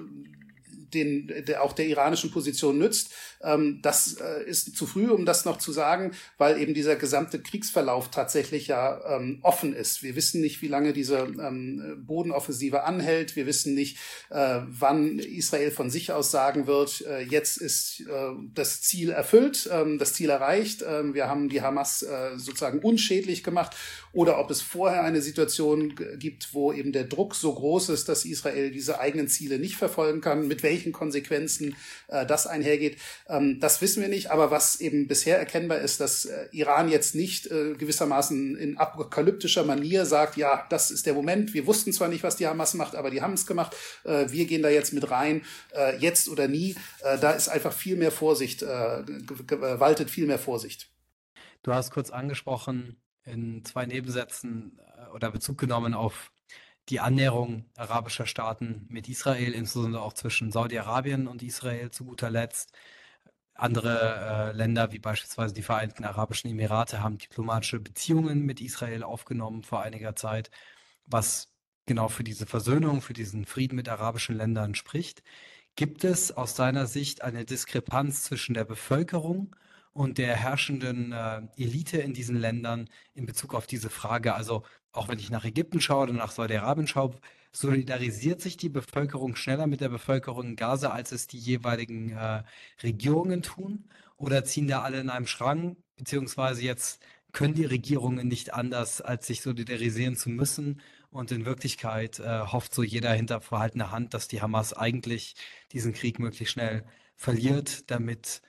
den, der auch der iranischen Position nützt, ähm, das äh, ist zu früh, um das noch zu sagen, weil eben dieser gesamte Kriegsverlauf tatsächlich ja ähm, offen ist. Wir wissen nicht, wie lange diese ähm, Bodenoffensive anhält. Wir wissen nicht, äh, wann Israel von sich aus sagen wird, äh, jetzt ist äh, das Ziel erfüllt, äh, das Ziel erreicht. Äh, wir haben die Hamas äh, sozusagen unschädlich gemacht. Oder ob es vorher eine Situation g- gibt, wo eben der Druck so groß ist, dass Israel diese eigenen Ziele nicht verfolgen kann, mit welchen Konsequenzen äh, das einhergeht. Ähm, das wissen wir nicht, aber was eben bisher erkennbar ist, dass äh, Iran jetzt nicht äh, gewissermaßen in apokalyptischer Manier sagt, ja, das ist der Moment, wir wussten zwar nicht, was die Hamas macht, aber die haben es gemacht, äh, wir gehen da jetzt mit rein, äh, jetzt oder nie. Äh, da ist einfach viel mehr Vorsicht, äh, g- g- waltet viel mehr Vorsicht. Du hast kurz angesprochen, in zwei Nebensätzen äh, oder Bezug genommen auf die Annäherung arabischer Staaten mit Israel, insbesondere auch zwischen Saudi-Arabien und Israel zu guter Letzt. Andere äh, Länder wie beispielsweise die Vereinigten Arabischen Emirate haben diplomatische Beziehungen mit Israel aufgenommen vor einiger Zeit, was genau für diese Versöhnung, für diesen Frieden mit arabischen Ländern spricht. Gibt es aus deiner Sicht eine Diskrepanz zwischen der Bevölkerung und der herrschenden äh, Elite in diesen Ländern in Bezug auf diese Frage? Also auch wenn ich nach Ägypten schaue oder nach Saudi-Arabien schaue, solidarisiert sich die Bevölkerung schneller mit der Bevölkerung in Gaza, als es die jeweiligen äh, Regierungen tun? Oder ziehen da alle in einem Strang? Beziehungsweise jetzt können die Regierungen nicht anders, als sich solidarisieren zu müssen? Und in Wirklichkeit äh, hofft so jeder hinter vorhaltener Hand, dass die Hamas eigentlich diesen Krieg möglichst schnell verliert, damit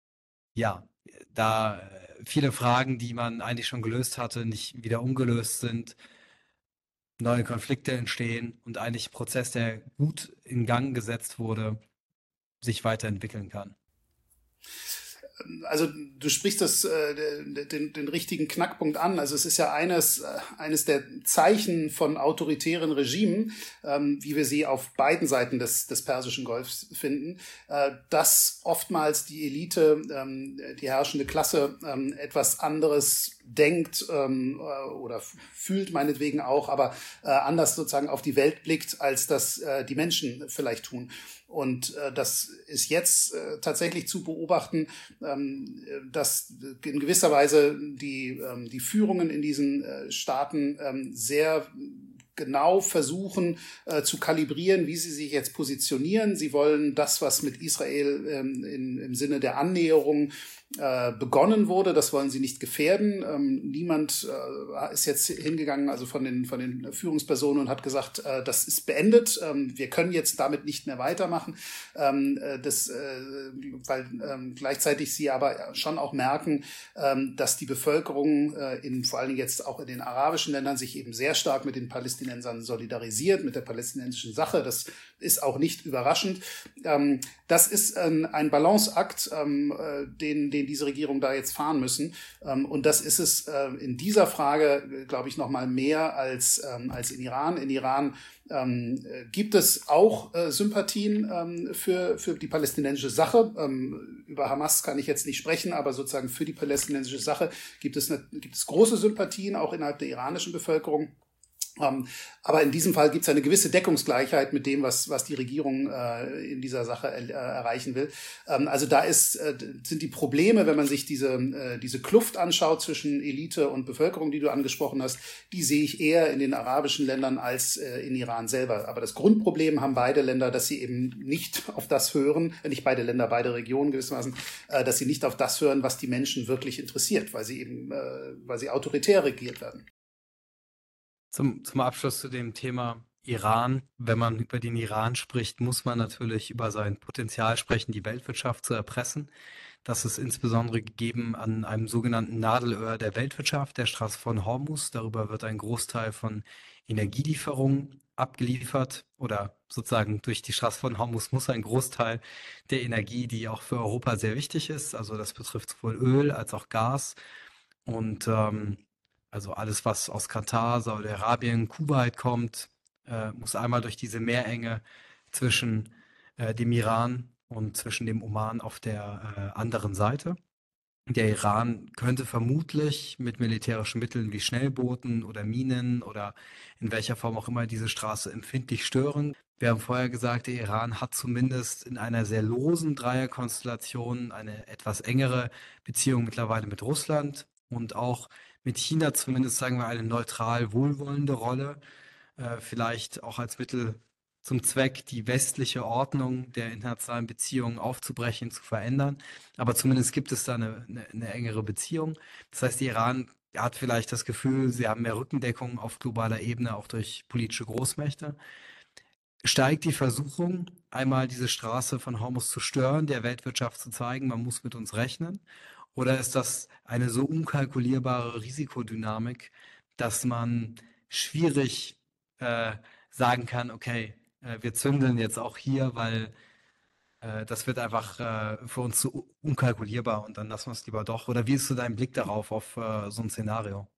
ja, da äh, viele Fragen, die man eigentlich schon gelöst hatte, nicht wieder ungelöst sind, neue Konflikte entstehen und eigentlich ein Prozess, der gut in Gang gesetzt wurde, sich weiterentwickeln kann. Also du sprichst das, äh, den, den richtigen Knackpunkt an. Also es ist ja eines, äh, eines der Zeichen von autoritären Regimen, ähm, wie wir sie auf beiden Seiten des, des Persischen Golfs finden, äh, dass oftmals die Elite, ähm, die herrschende Klasse, ähm, etwas anderes denkt ähm, oder fühlt meinetwegen auch, aber äh, anders sozusagen auf die Welt blickt, als das äh, die Menschen vielleicht tun. Und äh, das ist jetzt äh, tatsächlich zu beobachten, ähm, dass in gewisser Weise die, ähm, die Führungen in diesen äh, Staaten ähm, sehr genau versuchen äh, zu kalibrieren, wie sie sich jetzt positionieren. Sie wollen das, was mit Israel ähm, in, im Sinne der Annäherung äh, begonnen wurde, das wollen sie nicht gefährden. Ähm, niemand äh, ist jetzt hingegangen, also von den, von den Führungspersonen, und hat gesagt, äh, das ist beendet. Ähm, wir können jetzt damit nicht mehr weitermachen. Ähm, äh, das, äh, weil ähm, gleichzeitig sie aber schon auch merken, ähm, dass die Bevölkerung äh, in, vor allen Dingen jetzt auch in den arabischen Ländern sich eben sehr stark mit den Palästinensern solidarisiert, mit der palästinensischen Sache. Das ist auch nicht überraschend. Ähm, das ist ein, ein Balanceakt, ähm, den, den diese Regierung da jetzt fahren müssen. Ähm, und das ist es äh, in dieser Frage, glaube ich, noch mal mehr als, ähm, als in Iran. In Iran ähm, gibt es auch äh, Sympathien ähm, für, für die palästinensische Sache. Ähm, über Hamas kann ich jetzt nicht sprechen, aber sozusagen für die palästinensische Sache gibt es, eine, gibt es große Sympathien, auch innerhalb der iranischen Bevölkerung. Um, aber in diesem Fall gibt es eine gewisse Deckungsgleichheit mit dem, was, was die Regierung äh, in dieser Sache äh, erreichen will. Ähm, also da ist, äh, sind die Probleme, wenn man sich diese, äh, diese Kluft anschaut zwischen Elite und Bevölkerung, die du angesprochen hast, die sehe ich eher in den arabischen Ländern als äh, in Iran selber. Aber das Grundproblem haben beide Länder, dass sie eben nicht auf das hören, äh, nicht beide Länder, beide Regionen gewissermaßen, äh, dass sie nicht auf das hören, was die Menschen wirklich interessiert, weil sie eben, äh, weil sie autoritär regiert werden. Zum, zum Abschluss zu dem Thema Iran. Wenn man über den Iran spricht, muss man natürlich über sein Potenzial sprechen, die Weltwirtschaft zu erpressen. Das ist insbesondere gegeben an einem sogenannten Nadelöhr der Weltwirtschaft, der Straße von Hormuz. Darüber wird ein Großteil von Energielieferungen abgeliefert, oder sozusagen durch die Straße von Hormuz muss ein Großteil der Energie, die auch für Europa sehr wichtig ist, also das betrifft sowohl Öl als auch Gas und ähm, also alles, was aus Katar, Saudi-Arabien, Kuwait kommt, äh, muss einmal durch diese Meerenge zwischen äh, dem Iran und zwischen dem Oman auf der äh, anderen Seite. Der Iran könnte vermutlich mit militärischen Mitteln wie Schnellbooten oder Minen oder in welcher Form auch immer diese Straße empfindlich stören. Wir haben vorher gesagt, der Iran hat zumindest in einer sehr losen Dreierkonstellation eine etwas engere Beziehung mittlerweile mit Russland und auch mit China zumindest, sagen wir, eine neutral wohlwollende Rolle, äh, vielleicht auch als Mittel zum Zweck, die westliche Ordnung der internationalen Beziehungen aufzubrechen, zu verändern. Aber zumindest gibt es da eine, eine, eine engere Beziehung. Das heißt, Iran hat vielleicht das Gefühl, sie haben mehr Rückendeckung auf globaler Ebene, auch durch politische Großmächte. Steigt die Versuchung, einmal diese Straße von Hormuz zu stören, der Weltwirtschaft zu zeigen, man muss mit uns rechnen? Oder ist das eine so unkalkulierbare Risikodynamik, dass man schwierig äh, sagen kann, okay, äh, wir zündeln jetzt auch hier, weil äh, das wird einfach äh, für uns so unkalkulierbar und dann lassen wir es lieber doch. Oder wie ist so dein Blick darauf, auf äh, so ein Szenario?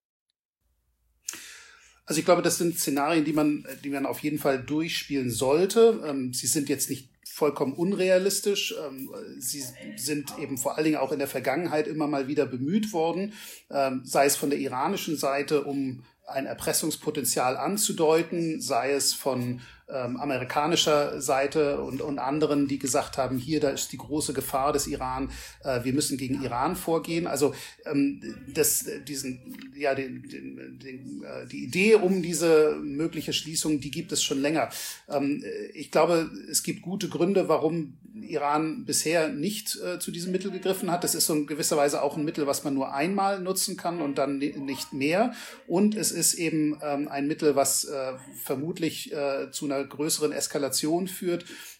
Also ich glaube, das sind Szenarien, die man, die man auf jeden Fall durchspielen sollte. Ähm, sie sind jetzt nicht vollkommen unrealistisch. Ähm, sie sind eben vor allen Dingen auch in der Vergangenheit immer mal wieder bemüht worden, ähm, sei es von der iranischen Seite, um ein Erpressungspotenzial anzudeuten, sei es von ähm, amerikanischer Seite und, und anderen, die gesagt haben, hier, da ist die große Gefahr des Iran, äh, wir müssen gegen Iran vorgehen. Also ähm, das, diesen, ja, den, den, den, äh, die Idee um diese mögliche Schließung, die gibt es schon länger. Ähm, ich glaube, es gibt gute Gründe, warum Iran bisher nicht äh, zu diesem Mittel gegriffen hat. Das ist so in gewisser Weise auch ein Mittel, was man nur einmal nutzen kann und dann nicht mehr. Und es ist eben ähm, ein Mittel, was äh, vermutlich äh, zu einer größeren Eskalation führt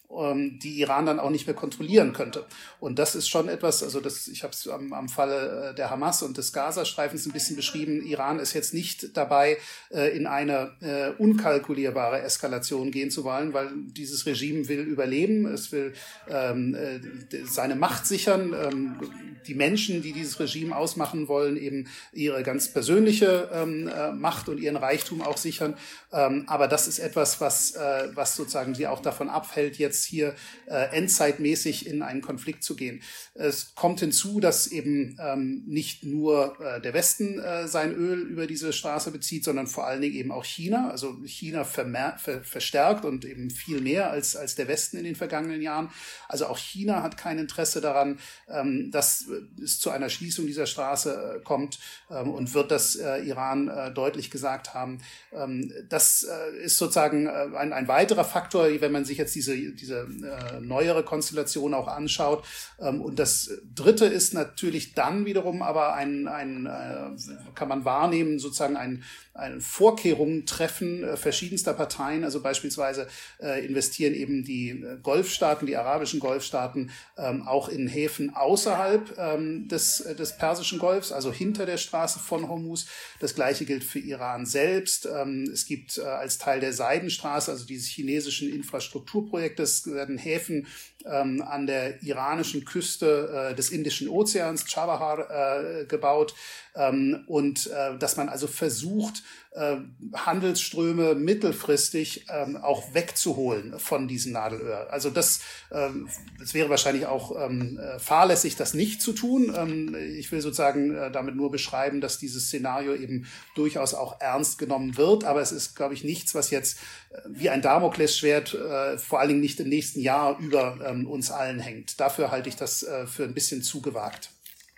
die Iran dann auch nicht mehr kontrollieren könnte. Und das ist schon etwas, also das, ich habe es am, am Falle der Hamas und des Gazastreifens ein bisschen beschrieben, Iran ist jetzt nicht dabei, in eine äh, unkalkulierbare Eskalation gehen zu wollen, weil dieses Regime will überleben, es will ähm, äh, seine Macht sichern, ähm, die Menschen, die dieses Regime ausmachen wollen, eben ihre ganz persönliche ähm, äh, Macht und ihren Reichtum auch sichern. Ähm, aber das ist etwas, was, äh, was sozusagen sie auch davon abhält, jetzt hier äh, endzeitmäßig in einen Konflikt zu gehen. Es kommt hinzu, dass eben ähm, nicht nur äh, der Westen äh, sein Öl über diese Straße bezieht, sondern vor allen Dingen eben auch China. Also China vermer- ver- verstärkt und eben viel mehr als, als der Westen in den vergangenen Jahren. Also auch China hat kein Interesse daran, ähm, dass es zu einer Schließung dieser Straße äh, kommt ähm, und wird das äh, Iran äh, deutlich gesagt haben. Ähm, das äh, ist sozusagen äh, ein, ein weiterer Faktor, wenn man sich jetzt diese, diese äh, neuere Konstellation auch anschaut. Ähm, und das Dritte ist natürlich dann wiederum aber ein, ein äh, kann man wahrnehmen, sozusagen ein, ein Vorkehrungen treffen äh, verschiedenster Parteien. Also beispielsweise äh, investieren eben die äh, Golfstaaten, die arabischen Golfstaaten ähm, auch in Häfen außerhalb ähm, des, äh, des Persischen Golfs, also hinter der Straße von Hormuz. Das Gleiche gilt für Iran selbst. Ähm, es gibt äh, als Teil der Seidenstraße, also dieses chinesischen Infrastrukturprojektes, werden Häfen ähm, an der iranischen Küste äh, des Indischen Ozeans, Chabahar, äh, gebaut. Ähm, und äh, dass man also versucht, äh, Handelsströme mittelfristig ähm, auch wegzuholen von diesem Nadelöhr. Also das, ähm, das wäre wahrscheinlich auch ähm, fahrlässig, das nicht zu tun. Ähm, ich will sozusagen äh, damit nur beschreiben, dass dieses Szenario eben durchaus auch ernst genommen wird. Aber es ist, glaube ich, nichts, was jetzt äh, wie ein Damoklesschwert äh, vor allen Dingen nicht im nächsten Jahr über ähm, uns allen hängt. Dafür halte ich das äh, für ein bisschen zu gewagt.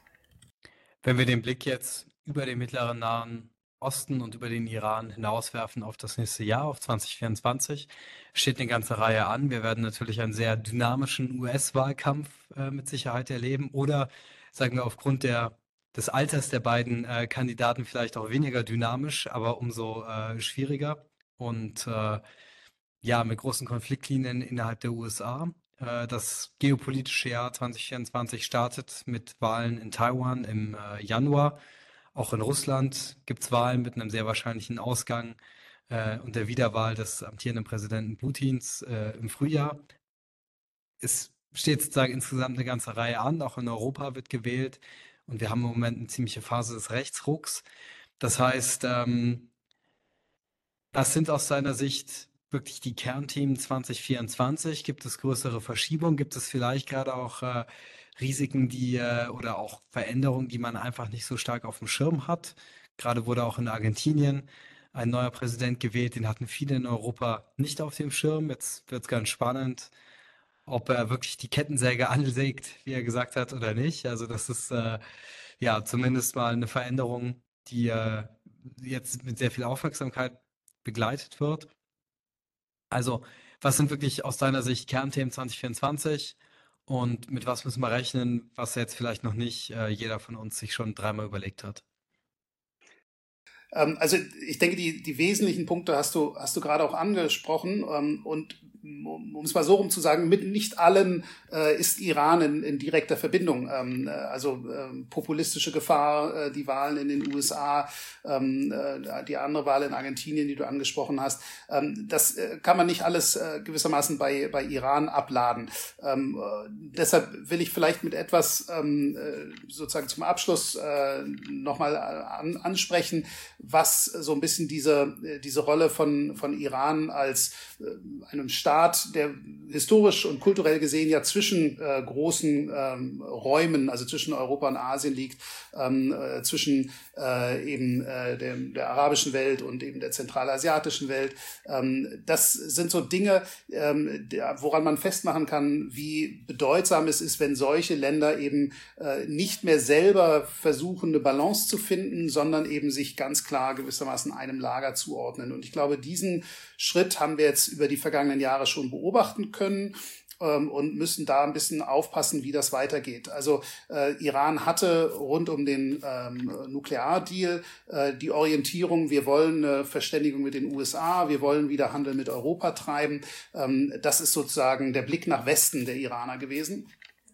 Wenn wir den Blick jetzt über den mittleren Nahen Osten und über den Iran hinauswerfen auf das nächste Jahr, auf zwanzig vierundzwanzig, steht eine ganze Reihe an. Wir werden natürlich einen sehr dynamischen U S-Wahlkampf äh, mit Sicherheit erleben oder, sagen wir, aufgrund der, des Alters der beiden äh, Kandidaten vielleicht auch weniger dynamisch, aber umso äh, schwieriger und äh, ja, mit großen Konfliktlinien innerhalb der U S A. Äh, Das geopolitische Jahr zwanzig vierundzwanzig startet mit Wahlen in Taiwan im äh, Januar. Auch in Russland gibt es Wahlen mit einem sehr wahrscheinlichen Ausgang äh, und der Wiederwahl des amtierenden Präsidenten Putins äh, im Frühjahr. Es steht sozusagen insgesamt eine ganze Reihe an. Auch in Europa wird gewählt und wir haben im Moment eine ziemliche Phase des Rechtsrucks. Das heißt, ähm, was sind aus deiner Sicht wirklich die Kernthemen zwanzig vierundzwanzig? Gibt es größere Verschiebungen? Gibt es vielleicht gerade auch äh, Risiken, die äh, oder auch Veränderungen, die man einfach nicht so stark auf dem Schirm hat? Gerade wurde auch in Argentinien ein neuer Präsident gewählt, den hatten viele in Europa nicht auf dem Schirm. Jetzt wird es ganz spannend, ob er wirklich die Kettensäge anlegt, wie er gesagt hat, oder nicht. Also das ist äh, ja zumindest mal eine Veränderung, die äh, jetzt mit sehr viel Aufmerksamkeit begleitet wird. Also, was sind wirklich aus deiner Sicht Kernthemen zwanzig vierundzwanzig und mit was müssen wir rechnen, was jetzt vielleicht noch nicht äh, jeder von uns sich schon dreimal überlegt hat? Ähm, also ich denke, die, die wesentlichen Punkte hast du, hast du gerade auch angesprochen. Ähm, und um es mal so rum zu sagen, mit nicht allen äh, ist Iran in, in direkter Verbindung. Ähm, also ähm, populistische Gefahr, äh, die Wahlen in den U S A, ähm, äh, die andere Wahl in Argentinien, die du angesprochen hast. Ähm, das äh, kann man nicht alles äh, gewissermaßen bei, bei Iran abladen. Ähm, äh, deshalb will ich vielleicht mit etwas ähm, äh, sozusagen zum Abschluss äh, nochmal an, ansprechen, was so ein bisschen diese, diese Rolle von, von Iran als äh, einem Staat, der historisch und kulturell gesehen ja zwischen äh, großen ähm, Räumen, also zwischen Europa und Asien liegt, ähm, äh, zwischen äh, eben äh, der, der arabischen Welt und eben der zentralasiatischen Welt. Ähm, das sind so Dinge, ähm, der, woran man festmachen kann, wie bedeutsam es ist, wenn solche Länder eben äh, nicht mehr selber versuchen, eine Balance zu finden, sondern eben sich ganz klar gewissermaßen einem Lager zuordnen. Und ich glaube, diesen Schritt haben wir jetzt über die vergangenen Jahre schon beobachten können. ähm, und müssen da ein bisschen aufpassen, wie das weitergeht. Also äh, Iran hatte rund um den ähm, Nukleardeal äh, die Orientierung, wir wollen eine Verständigung mit den U S A, wir wollen wieder Handel mit Europa treiben. Ähm, das ist sozusagen der Blick nach Westen der Iraner gewesen.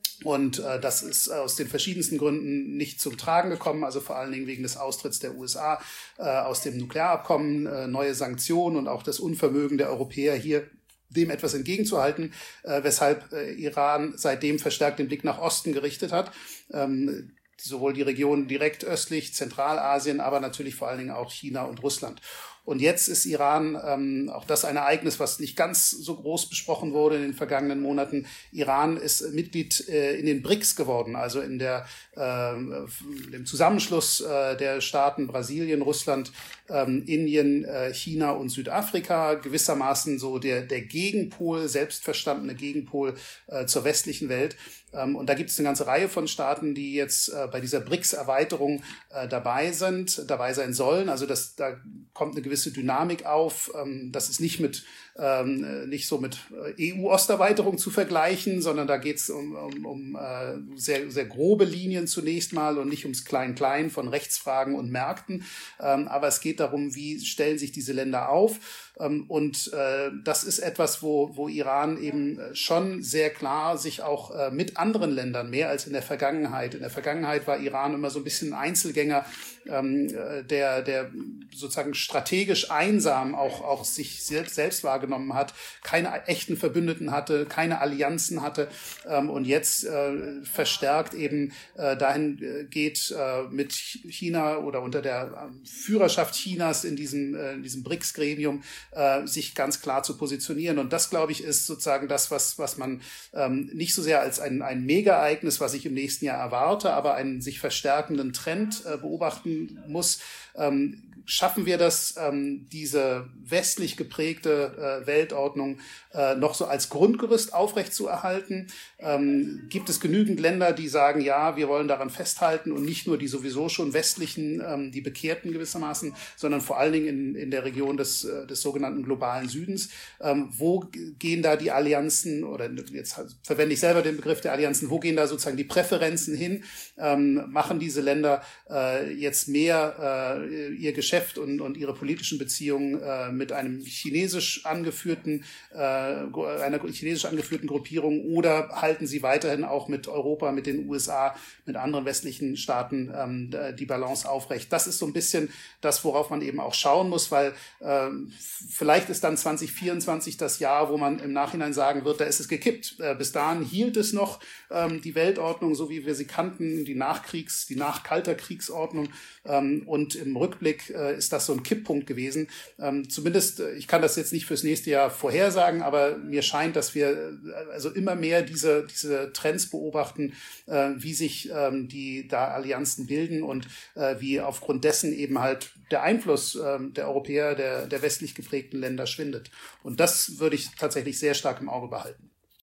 Und äh, das ist aus den verschiedensten Gründen nicht zum Tragen gekommen, also vor allen Dingen wegen des Austritts der U S A äh, aus dem Nuklearabkommen, äh, neue Sanktionen und auch das Unvermögen der Europäer hier dem etwas entgegenzuhalten, äh, weshalb äh, Iran seitdem verstärkt den Blick nach Osten gerichtet hat. Ähm, sowohl die Region direkt östlich, Zentralasien, aber natürlich vor allen Dingen auch China und Russland. Und jetzt ist Iran, ähm, auch das ein Ereignis, was nicht ganz so groß besprochen wurde in den vergangenen Monaten. Iran ist Mitglied äh, in den B R I C S geworden, also in der, äh, dem Zusammenschluss äh, der Staaten Brasilien, Russland, ähm, Indien, äh, China und Südafrika. Gewissermaßen so der, der Gegenpol, selbstverstandene Gegenpol äh, zur westlichen Welt. Ähm, und da gibt es eine ganze Reihe von Staaten, die jetzt äh, bei dieser B R I C S-Erweiterung äh, dabei sind, dabei sein sollen. Also das, da kommt eine gewisse Dynamik auf. Ähm, das ist nicht mit ähm, nicht so mit E U-Osterweiterung zu vergleichen, sondern da geht es um, um, um äh, sehr, sehr grobe Linien zunächst mal und nicht ums Klein-Klein von Rechtsfragen und Märkten. Ähm, aber es geht darum, wie stellen sich diese Länder auf. Ähm, und äh, das ist etwas, wo, wo Iran eben schon sehr klar sich auch äh, mit anderen Ländern, mehr als in der Vergangenheit. In der Vergangenheit war Iran immer so ein bisschen ein Einzelgänger, ähm, der, der sozusagen strategisch einsam auch, auch sich selbst wahrgenommen hat, keine echten Verbündeten hatte, keine Allianzen hatte ähm, und jetzt äh, verstärkt eben äh, dahin äh, geht, äh, mit China oder unter der äh, Führerschaft Chinas in diesem, äh, in diesem B R I C S-Gremium äh, sich ganz klar zu positionieren. Und das, glaube ich, ist sozusagen das, was, was man ähm, nicht so sehr als ein, ein Mega-Ereignis, was ich im nächsten Jahr erwarte, aber einen sich verstärkenden Trend äh, beobachten muss. Ähm, Schaffen wir das, ähm, diese westlich geprägte äh, Weltordnung äh, noch so als Grundgerüst aufrechtzuerhalten? Ähm, gibt es genügend Länder, die sagen, ja, wir wollen daran festhalten und nicht nur die sowieso schon westlichen, ähm, die Bekehrten gewissermaßen, sondern vor allen Dingen in, in der Region des, äh, des sogenannten globalen Südens? Ähm, wo gehen da die Allianzen, oder jetzt verwende ich selber den Begriff der Allianzen, wo gehen da sozusagen die Präferenzen hin? Ähm, machen diese Länder äh, jetzt mehr äh, ihr Geschäft Und, und ihre politischen Beziehungen äh, mit einem chinesisch angeführten, äh, einer chinesisch angeführten Gruppierung, oder halten sie weiterhin auch mit Europa, mit den U S A, mit anderen westlichen Staaten ähm, die Balance aufrecht? Das ist so ein bisschen das, worauf man eben auch schauen muss, weil äh, vielleicht ist dann zwanzig vierundzwanzig das Jahr, wo man im Nachhinein sagen wird, da ist es gekippt. Äh, bis dahin hielt es noch ähm, die Weltordnung, so wie wir sie kannten, die Nachkriegs-, die Nachkalter-Kriegsordnung, ähm, und im Rückblick äh, ist das so ein Kipppunkt gewesen. Ähm, zumindest, ich kann das jetzt nicht fürs nächste Jahr vorhersagen, aber mir scheint, dass wir äh, also immer mehr diese, diese Trends beobachten, äh, wie sich ähm, die da Allianzen bilden und äh, wie aufgrund dessen eben halt der Einfluss äh, der Europäer, der, der westlich geprägten Länder schwindet. Und das würde ich tatsächlich sehr stark im Auge behalten.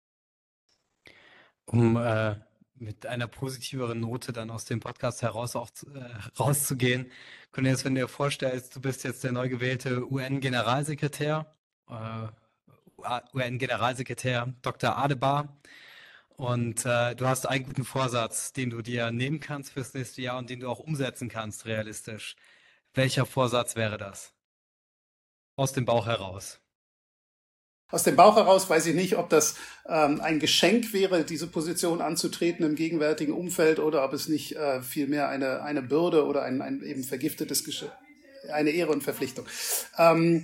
Um äh, mit einer positiveren Note dann aus dem Podcast heraus auch äh, rauszugehen, können wir jetzt, wenn du dir vorstellst, du bist jetzt der neu gewählte U N-Generalsekretär, äh, U N-Generalsekretär Doktor Adebar, und äh, du hast einen guten Vorsatz, den du dir nehmen kannst fürs nächste Jahr und den du auch umsetzen kannst, realistisch. Welcher Vorsatz wäre das? Aus dem Bauch heraus. Aus dem Bauch heraus weiß ich nicht, ob das ähm, ein Geschenk wäre, diese Position anzutreten im gegenwärtigen Umfeld, oder ob es nicht äh, vielmehr eine, eine Bürde oder ein, ein eben vergiftetes Geschenk, eine Ehre und Verpflichtung. Ähm,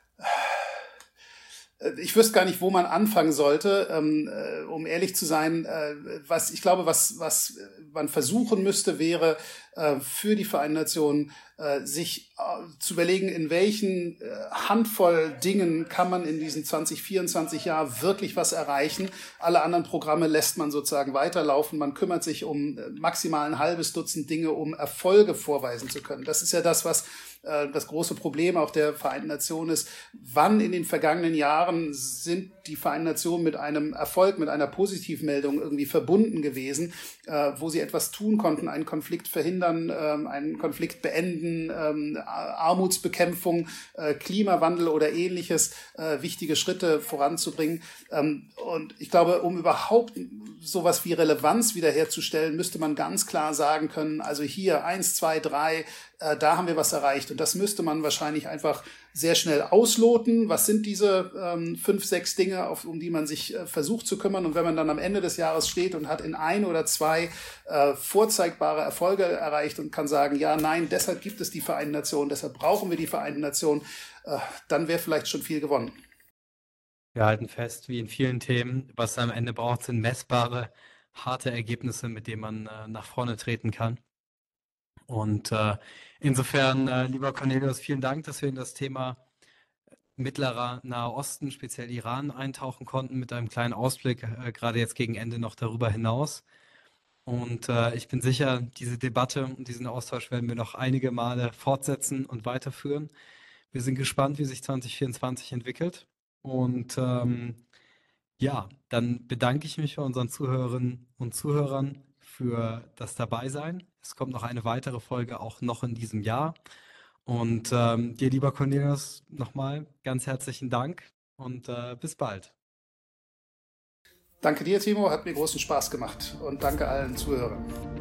Ich wüsste gar nicht, wo man anfangen sollte, ähm, äh, um ehrlich zu sein. Äh, was ich glaube, was, was man versuchen müsste, wäre äh, für die Vereinten Nationen äh, sich äh, zu überlegen, in welchen äh, Handvoll Dingen kann man in diesen zwanzig vierundzwanzig Jahr wirklich was erreichen. Alle anderen Programme lässt man sozusagen weiterlaufen. Man kümmert sich um äh, maximal ein halbes Dutzend Dinge, um Erfolge vorweisen zu können. Das ist ja das, was äh, das große Problem auch der Vereinten Nationen ist, wann in den vergangenen Jahren sind die Vereinten Nationen mit einem Erfolg, mit einer Positivmeldung irgendwie verbunden gewesen, äh, wo sie etwas tun konnten, einen Konflikt verhindern, ähm, einen Konflikt beenden, ähm, Armutsbekämpfung, äh, Klimawandel oder ähnliches, äh, wichtige Schritte voranzubringen. Ähm, und ich glaube, um überhaupt sowas wie Relevanz wiederherzustellen, müsste man ganz klar sagen können, also hier eins, zwei, drei, äh, da haben wir was erreicht. Und das müsste man wahrscheinlich einfach sehr schnell ausloten. Was sind diese ähm, fünf, sechs Dinge, auf, um die man sich äh, versucht zu kümmern? Und wenn man dann am Ende des Jahres steht und hat in ein oder zwei äh, vorzeigbare Erfolge erreicht und kann sagen, ja, nein, deshalb gibt es die Vereinten Nationen, deshalb brauchen wir die Vereinten Nationen, äh, dann wäre vielleicht schon viel gewonnen. Wir halten fest, wie in vielen Themen, was es am Ende braucht, sind messbare, harte Ergebnisse, mit denen man äh, nach vorne treten kann. Und äh, insofern, äh, lieber Cornelius, vielen Dank, dass wir in das Thema mittlerer Nahe Osten, speziell Iran, eintauchen konnten, mit einem kleinen Ausblick, äh, gerade jetzt gegen Ende noch darüber hinaus. Und äh, ich bin sicher, diese Debatte und diesen Austausch werden wir noch einige Male fortsetzen und weiterführen. Wir sind gespannt, wie sich zwanzig vierundzwanzig entwickelt. Und ähm, ja, dann bedanke ich mich bei unseren Zuhörerinnen und Zuhörern für das Dabeisein. Es kommt noch eine weitere Folge, auch noch in diesem Jahr. Und ähm, dir, lieber Cornelius, nochmal ganz herzlichen Dank und äh, bis bald. Danke dir, Timo, hat mir großen Spaß gemacht und danke allen Zuhörern.